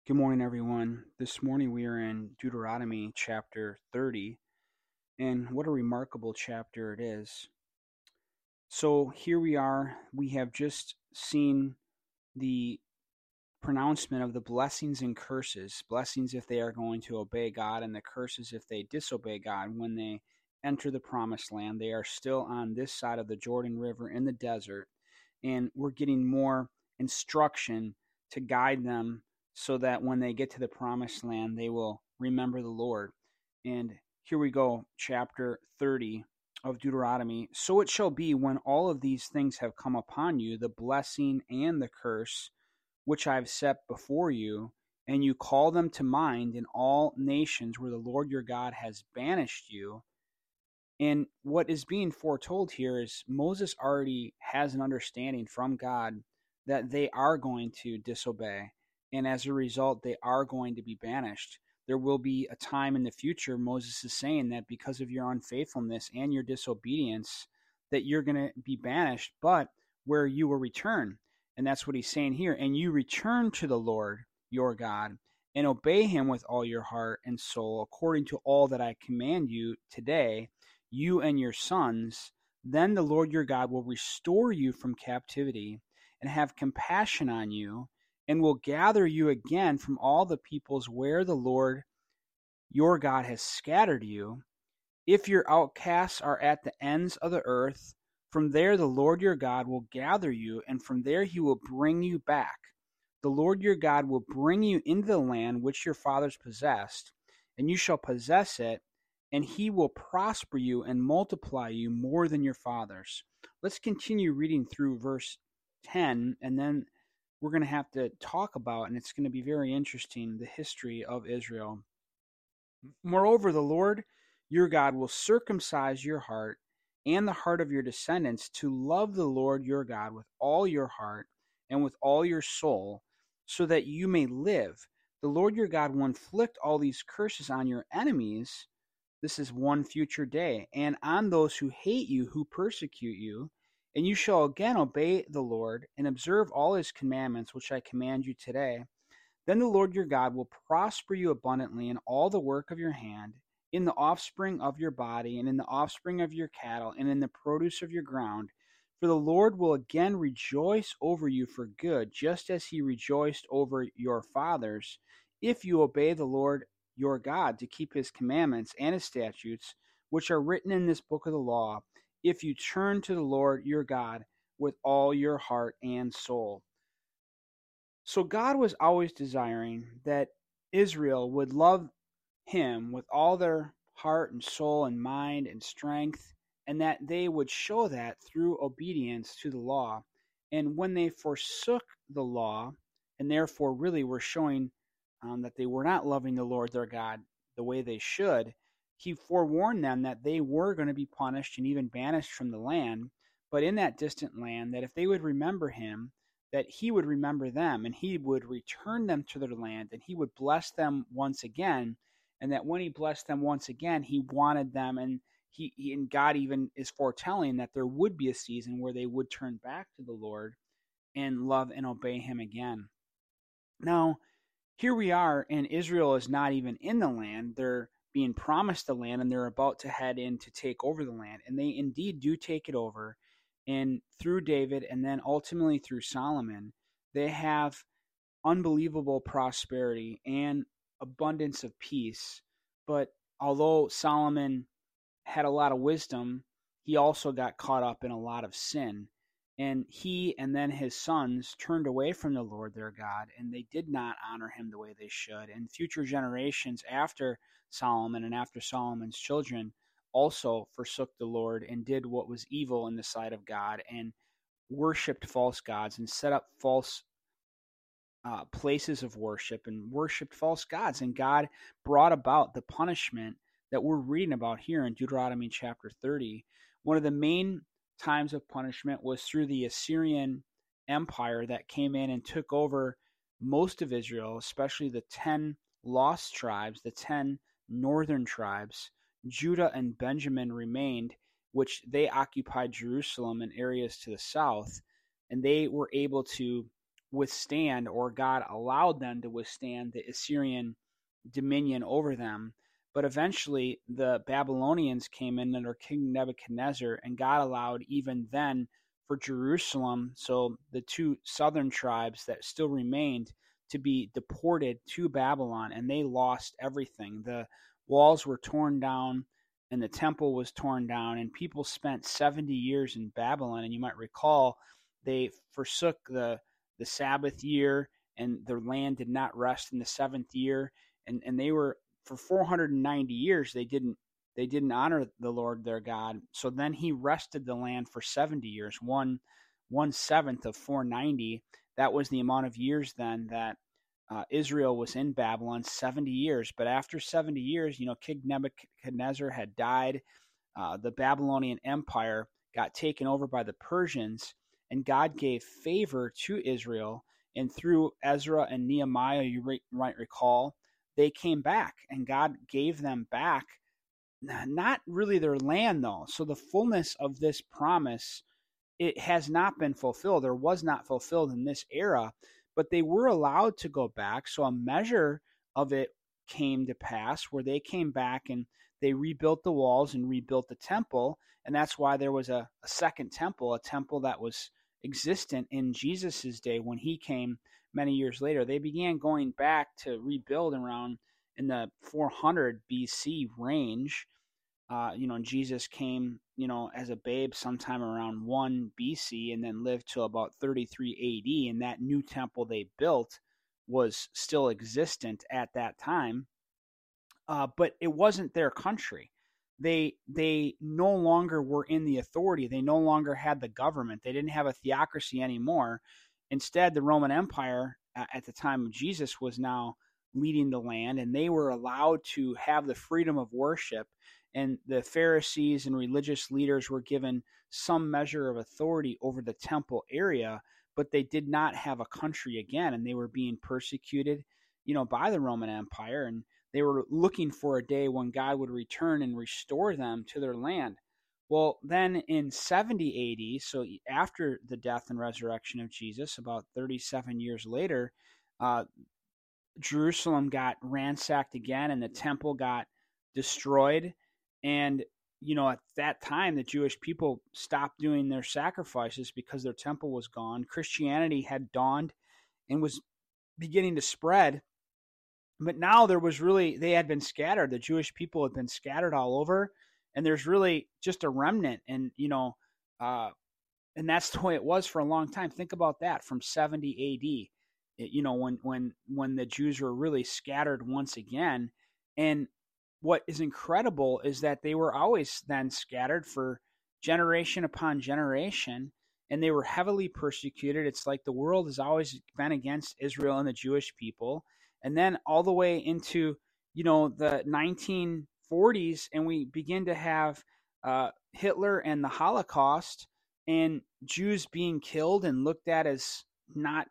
Good morning, everyone. This morning we are in Deuteronomy chapter 30, and what a remarkable chapter it is. So here we are. We have just seen the pronouncement of the blessings and curses. Blessings if they are going to obey God, and the curses if they disobey God when they enter the promised land. They are still on this side of the Jordan River in the desert, and we're getting more instruction to guide them so that when they get to the promised land, they will remember the Lord. And here we go, chapter 30 of Deuteronomy. So it shall be when all of these things have come upon you, the blessing and the curse, which I have set before you, and you call them to mind in all nations where the Lord your God has banished you. And what is being foretold here is Moses already has an understanding from God that they are going to disobey. And as a result, they are going to be banished. There will be a time in the future, Moses is saying, that because of your unfaithfulness and your disobedience, that you're going to be banished, but where you will return. And that's what he's saying here. And you return to the Lord your God and obey him with all your heart and soul, according to all that I command you today, you and your sons. Then the Lord your God will restore you from captivity and have compassion on you, and will gather you again from all the peoples where the Lord your God has scattered you. If your outcasts are at the ends of the earth, from there the Lord your God will gather you, and from there he will bring you back. The Lord your God will bring you into the land which your fathers possessed, and you shall possess it, and he will prosper you and multiply you more than your fathers. Let's continue reading through verse 10, and then we're going to have to talk about, and it's going to be very interesting, the history of Israel. Moreover, the Lord your God will circumcise your heart and the heart of your descendants to love the Lord your God with all your heart and with all your soul, so that you may live. The Lord your God will inflict all these curses on your enemies. This is one future day, and on those who hate you, who persecute you. And you shall again obey the Lord and observe all his commandments, which I command you today. Then the Lord your God will prosper you abundantly in all the work of your hand, in the offspring of your body, and in the offspring of your cattle, and in the produce of your ground. For the Lord will again rejoice over you for good, just as he rejoiced over your fathers, if you obey the Lord your God to keep his commandments and his statutes, which are written in this book of the law, if you turn to the Lord your God with all your heart and soul. So God was always desiring that Israel would love him with all their heart and soul and mind and strength, and that they would show that through obedience to the law. And when they forsook the law, and therefore really were showing that they were not loving the Lord their God the way they should, he forewarned them that they were going to be punished and even banished from the land, but in that distant land, that if they would remember him, that he would remember them, and he would return them to their land, and he would bless them once again, and that when he blessed them once again, he wanted them, and and God even is foretelling that there would be a season where they would turn back to the Lord and love and obey him again. Now, here we are, and Israel is not even in the land. They're being promised the land, and they're about to head in to take over the land, and they indeed do take it over. And through David, and then ultimately through Solomon, they have unbelievable prosperity and abundance of peace. But although Solomon had a lot of wisdom, he also got caught up in a lot of sin. And he and then his sons turned away from the Lord their God, and they did not honor him the way they should. And future generations after Solomon and after Solomon's children also forsook the Lord and did what was evil in the sight of God, and worshipped false gods and set up false places of worship and worshipped false gods. And God brought about the punishment that we're reading about here in Deuteronomy chapter 30. One of the main times of punishment was through the Assyrian Empire that came in and took over most of Israel, especially the 10 lost tribes, the 10 northern tribes. Judah and Benjamin remained, which they occupied Jerusalem and areas to the south, and they were able to withstand, or God allowed them to withstand the Assyrian dominion over them. But eventually the Babylonians came in under King Nebuchadnezzar, and God allowed even then for Jerusalem, so the two southern tribes that still remained, to be deported to Babylon, and they lost everything. The walls were torn down and the temple was torn down, and people spent 70 years in Babylon. And you might recall they forsook the Sabbath year, and their land did not rest in the seventh year. And they were, for 490 years, they didn't honor the Lord their God. So then he rested the land for 70 years, one seventh of 490. That was the amount of years then that Israel was in Babylon, 70 years. But after 70 years, King Nebuchadnezzar had died. The Babylonian Empire got taken over by the Persians, and God gave favor to Israel. And through Ezra and Nehemiah, you might recall, they came back, and God gave them back, not really their land, though. So the fullness of this promise, it has not been fulfilled, or was not fulfilled in this era, but they were allowed to go back. So a measure of it came to pass, where they came back and they rebuilt the walls and rebuilt the temple. And that's why there was a second temple, a temple that was existent in Jesus's day when he came many years later. They began going back to rebuild around in the 400 BC range. Jesus came, as a babe sometime around 1 BC, and then lived to about 33 AD. And that new temple they built was still existent at that time. But it wasn't their country. They no longer were in the authority. They no longer had the government. They didn't have a theocracy anymore. Instead, the Roman Empire at the time of Jesus was now leading the land, and they were allowed to have the freedom of worship. And the Pharisees and religious leaders were given some measure of authority over the temple area, but they did not have a country again, and they were being persecuted, by the Roman Empire. And they were looking for a day when God would return and restore them to their land. Well, then in 70 AD, so after the death and resurrection of Jesus, about 37 years later, Jerusalem got ransacked again, and the temple got destroyed. And, at that time, the Jewish people stopped doing their sacrifices because their temple was gone. Christianity had dawned and was beginning to spread. But now they had been scattered. The Jewish people had been scattered all over, and there's really just a remnant. And, and that's the way it was for a long time. Think about that, from 70 AD, when the Jews were really scattered once again. And what is incredible is that they were always then scattered for generation upon generation, and they were heavily persecuted. It's like the world has always been against Israel and the Jewish people. And then all the way into, the 1940s, and we begin to have Hitler and the Holocaust, and Jews being killed and looked at as not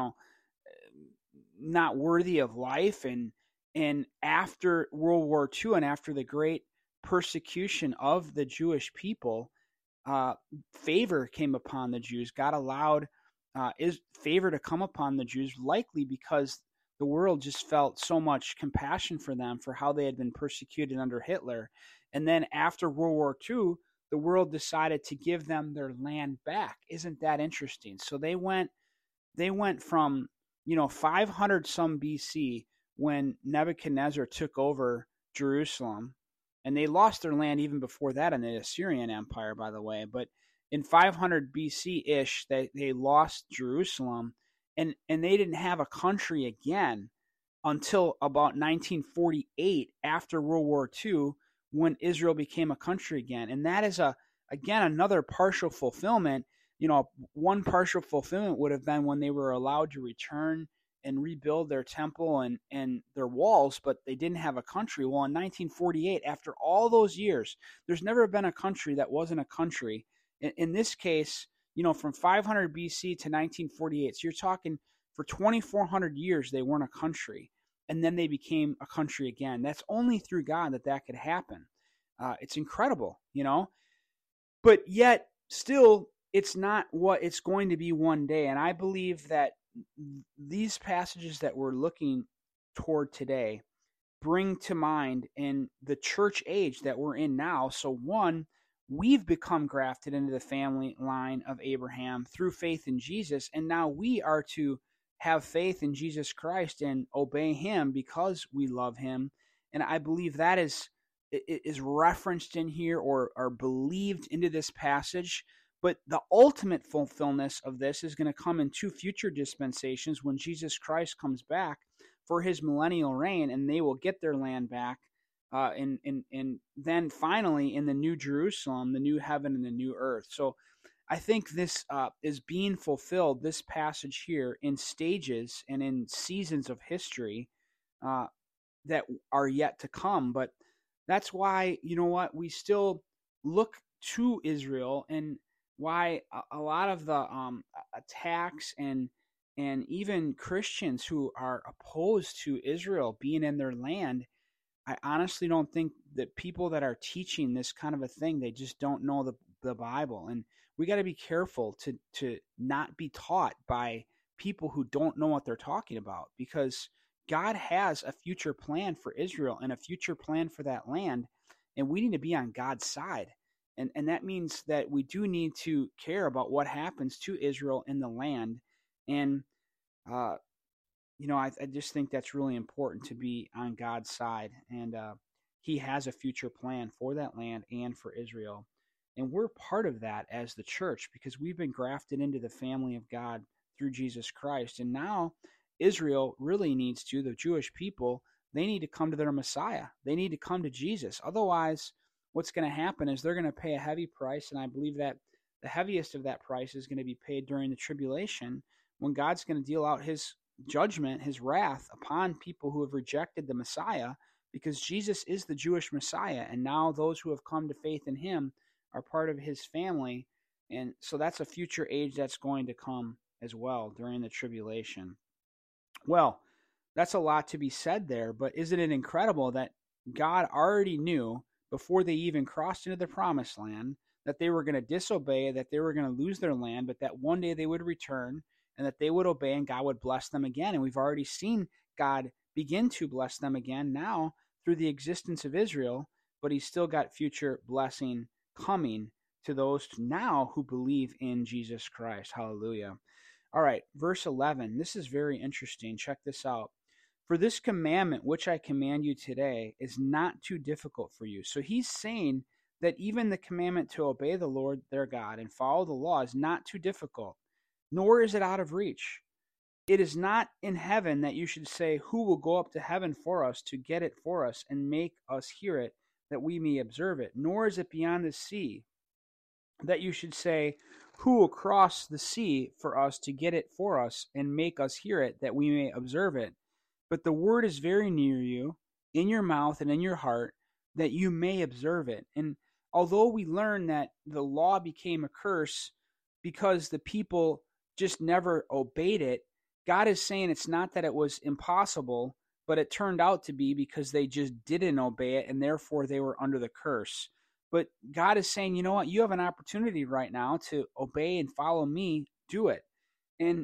worthy of life. And after World War II, and after the great persecution of the Jewish people, favor came upon the Jews. God allowed favor to come upon the Jews, likely because the world just felt so much compassion for them for how they had been persecuted under Hitler. And then after World War II, the world decided to give them their land back. Isn't that interesting? So they went from 500 some BC, when Nebuchadnezzar took over Jerusalem, and they lost their land even before that in the Assyrian Empire, by the way. But in 500 BC-ish, they lost Jerusalem, and they didn't have a country again until about 1948, after World War II, when Israel became a country again. And that is, again, another partial fulfillment. One partial fulfillment would have been when they were allowed to return and rebuild their temple and their walls, but they didn't have a country. Well, in 1948, after all those years, there's never been a country that wasn't a country. In this case, from 500 BC to 1948, so you're talking for 2,400 years, they weren't a country, and then they became a country again. That's only through God that could happen. It's incredible, but yet still, it's not what it's going to be one day. And I believe that these passages that we're looking toward today bring to mind in the church age that we're in now. So, one, we've become grafted into the family line of Abraham through faith in Jesus, and now we are to have faith in Jesus Christ and obey him because we love him. And I believe that is referenced in here or believed into this passage. But the ultimate fulfillment of this is going to come in two future dispensations when Jesus Christ comes back for his millennial reign, and they will get their land back. And then finally in the new Jerusalem, the new heaven and the new earth. So I think this is being fulfilled, this passage here, in stages and in seasons of history that are yet to come. But that's why, you know what, we still look to Israel, and why a lot of the attacks and even Christians who are opposed to Israel being in their land, I honestly don't think that people that are teaching this kind of a thing, they just don't know the Bible. And we got to be careful to not be taught by people who don't know what they're talking about, because God has a future plan for Israel and a future plan for that land, and we need to be on God's side. And that means that we do need to care about what happens to Israel in the land. And I just think that's really important, to be on God's side. And he has a future plan for that land and for Israel. And we're part of that as the church, because we've been grafted into the family of God through Jesus Christ. And now Israel really needs to, the Jewish people, they need to come to their Messiah. They need to come to Jesus. Otherwise, what's going to happen is they're going to pay a heavy price. And I believe that the heaviest of that price is going to be paid during the tribulation, when God's going to deal out his judgment, his wrath upon people who have rejected the Messiah, because Jesus is the Jewish Messiah. And now those who have come to faith in him are part of his family. And so that's a future age that's going to come as well during the tribulation. Well, that's a lot to be said there, but isn't it incredible that God already knew before they even crossed into the promised land that they were going to disobey, that they were going to lose their land, but that one day they would return and that they would obey and God would bless them again. And we've already seen God begin to bless them again now through the existence of Israel, but he's still got future blessing coming to those now who believe in Jesus Christ. Hallelujah. All right, verse 11. This is very interesting. Check this out. For this commandment which I command you today is not too difficult for you. So he's saying that even the commandment to obey the Lord their God and follow the law is not too difficult, nor is it out of reach. It is not in heaven that you should say, who will go up to heaven for us to get it for us and make us hear it, that we may observe it. Nor is it beyond the sea that you should say, who will cross the sea for us to get it for us and make us hear it, that we may observe it. But the word is very near you, in your mouth and in your heart, that you may observe it. And although we learn that the law became a curse because the people just never obeyed it, God is saying it's not that it was impossible, but it turned out to be because they just didn't obey it, and therefore they were under the curse. But God is saying, you know what? You have an opportunity right now to obey and follow me. Do it. And,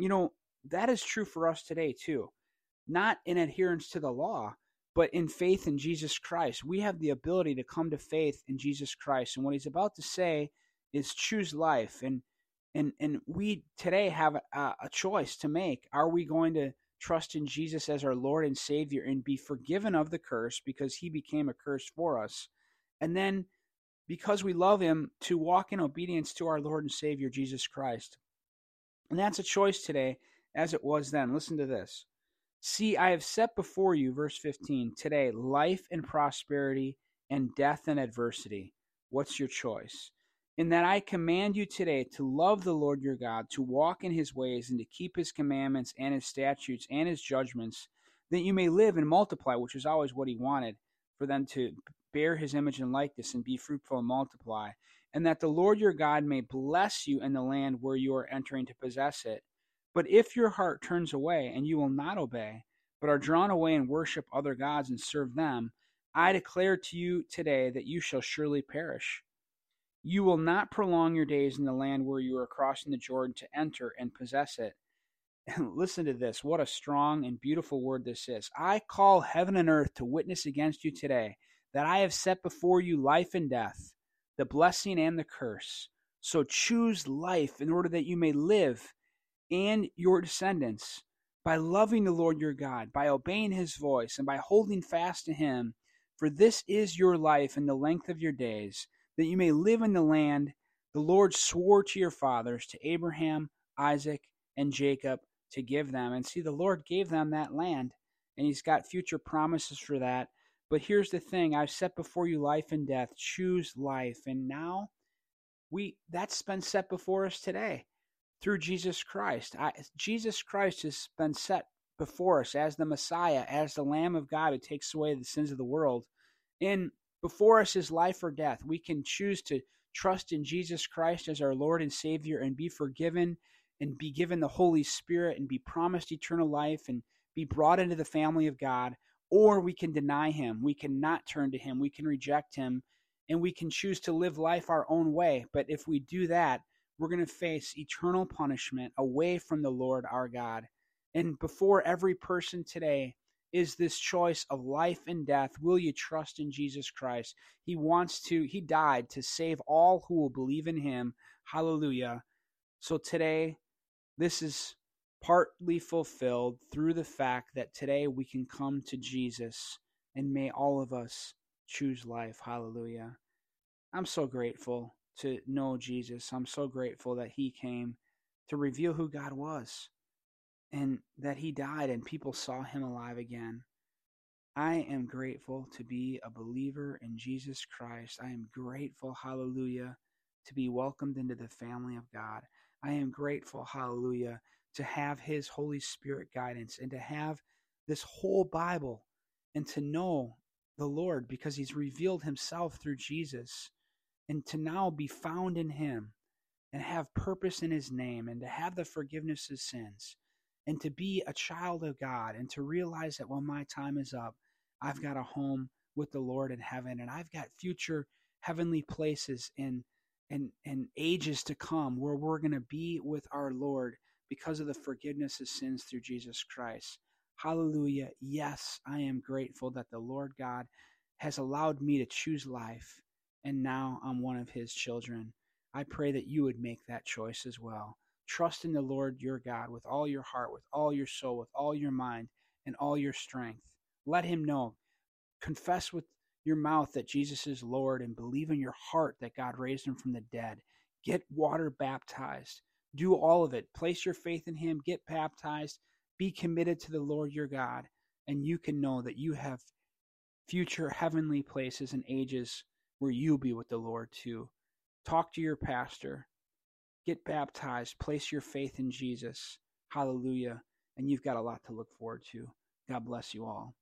that is true for us today too. Not in adherence to the law, but in faith in Jesus Christ. We have the ability to come to faith in Jesus Christ. And what he's about to say is choose life. And we today have a choice to make. Are we going to trust in Jesus as our Lord and Savior and be forgiven of the curse because he became a curse for us? And then, because we love him, to walk in obedience to our Lord and Savior, Jesus Christ. And that's a choice today, as it was then. Listen to this. See, I have set before you, verse 15, today, life and prosperity and death and adversity. What's your choice? In that I command you today to love the Lord your God, to walk in his ways and to keep his commandments and his statutes and his judgments, that you may live and multiply, which is always what he wanted, for them to bear his image and likeness and be fruitful and multiply, and that the Lord your God may bless you in the land where you are entering to possess it. But if your heart turns away and you will not obey, but are drawn away and worship other gods and serve them, I declare to you today that you shall surely perish. You will not prolong your days in the land where you are crossing the Jordan to enter and possess it. Listen to this. What a strong and beautiful word this is. I call heaven and earth to witness against you today that I have set before you life and death, the blessing and the curse. So choose life in order that you may live and your descendants by loving the Lord your God, by obeying his voice, and by holding fast to him. For this is your life and the length of your days, that you may live in the land the Lord swore to your fathers, to Abraham, Isaac, and Jacob, to give them. And see, the Lord gave them that land, and he's got future promises for that. But here's the thing: I've set before you life and death. Choose life. And now that's been set before us today through Jesus Christ. Jesus Christ has been set before us as the Messiah, as the Lamb of God who takes away the sins of the world. And before us is life or death. We can choose to trust in Jesus Christ as our Lord and Savior and be forgiven and be given the Holy Spirit and be promised eternal life and be brought into the family of God. Or we can deny him. We can not turn to him. We can reject him. And we can choose to live life our own way. But if we do that, we're going to face eternal punishment away from the Lord our God. And before every person today is this choice of life and death. Will you trust in Jesus Christ? He died to save all who will believe in him. Hallelujah. So today, this is partly fulfilled through the fact that today we can come to Jesus, and may all of us choose life. Hallelujah. I'm so grateful to know Jesus. I'm so grateful that he came to reveal who God was and that he died and people saw him alive again. I am grateful to be a believer in Jesus Christ. I am grateful, hallelujah, to be welcomed into the family of God. I am grateful, hallelujah, to have his Holy Spirit guidance and to have this whole Bible and to know the Lord because he's revealed himself through Jesus, and to now be found in him and have purpose in his name and to have the forgiveness of sins and to be a child of God and to realize that when my time is up, I've got a home with the Lord in heaven and I've got future heavenly places and ages to come where we're going to be with our Lord because of the forgiveness of sins through Jesus Christ. Hallelujah. Yes, I am grateful that the Lord God has allowed me to choose life, and now I'm one of his children. I pray that you would make that choice as well. Trust in the Lord your God with all your heart, with all your soul, with all your mind, and all your strength. Let him know. Confess with your mouth that Jesus is Lord and believe in your heart that God raised him from the dead. Get water baptized. Do all of it. Place your faith in him. Get baptized. Be committed to the Lord your God, and you can know that you have future heavenly places and ages where you'll be with the Lord too. Talk to your pastor. Get baptized. Place your faith in Jesus. Hallelujah. And you've got a lot to look forward to. God bless you all.